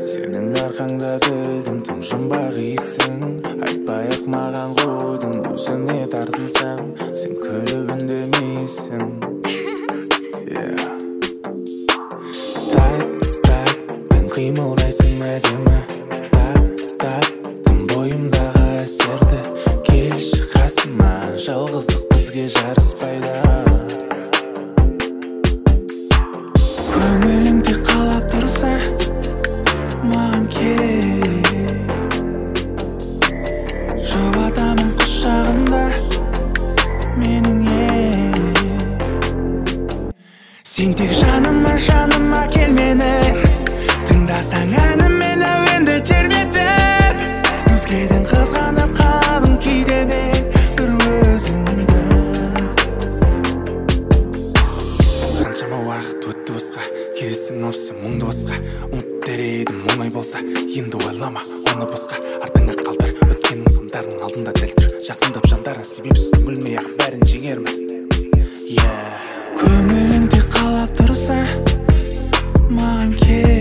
Сенің арқаңда білдім тым жұмбақ исің. Айтпай-ақ маған қойдың өзіне тартылсам, сен күліп үндемейсің. Так, мен қимылдайсың әдемі. Так, тым бойымдағы әсерді. Келші қасыма, жалғыздық бізге жарыспайды. Көңілің тек қалап тұрса, маған кел. Жұбатамын құшағында менің Сен тек жаныма кел мені. Тыңдасаң әніммен әуенді тербетіп, өзгеден қызғанып қаламын кейде мен бір өзіңді. Қаншама уақыт өтті босқа, келесің осы мұңды босқа. Ұмыт дер едім оңай болса, енді ойлама оны босқа. Артыңа қалдыр өткенің сындардың алдында дәл тұр. Жақындап жандарың себепсіз түңілмей ақ бәрін жеңерміз. Көңілің тек қалап тұрса, маған кел.